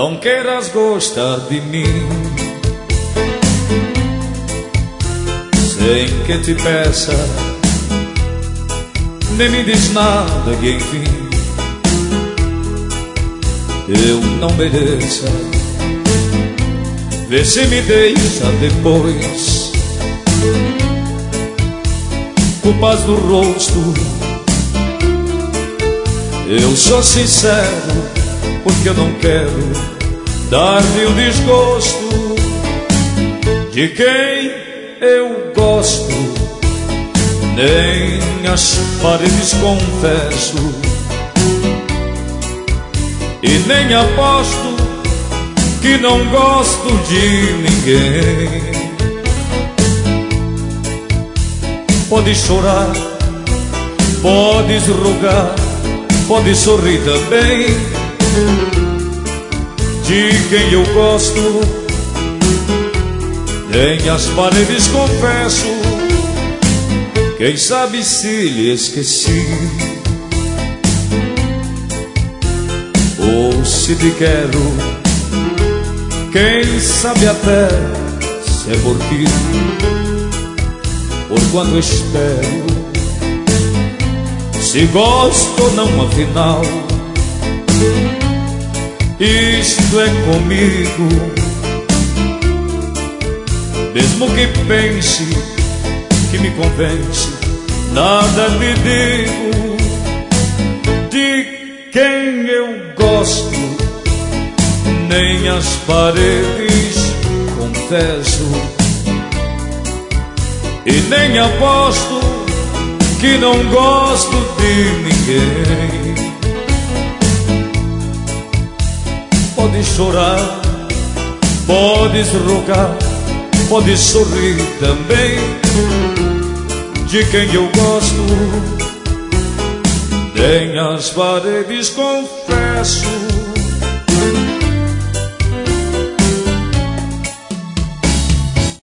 não queiras gostar de mim sem que te peça, nem me diz nada e enfim eu não mereça. Vê se me deixa depois culpas do rosto. Eu sou sincero porque eu não quero dar-lhe o desgosto de quem eu gosto. Nem as paredes confesso e nem aposto que não gosto de ninguém. Pode chorar, podes rogar, pode sorrir também de quem eu gosto. Nem as paredes confesso, quem sabe se lhe esqueci ou se te quero, quem sabe até se é por ti, por quanto espero, se gosto ou não afinal. Isto é comigo, mesmo que pense que me convence, nada lhe digo de quem eu gosto. Nem as paredes confesso e nem aposto que não gosto de ninguém. Pode chorar, podes rogar, pode sorrir também de quem eu gosto. Nem as paredes confesso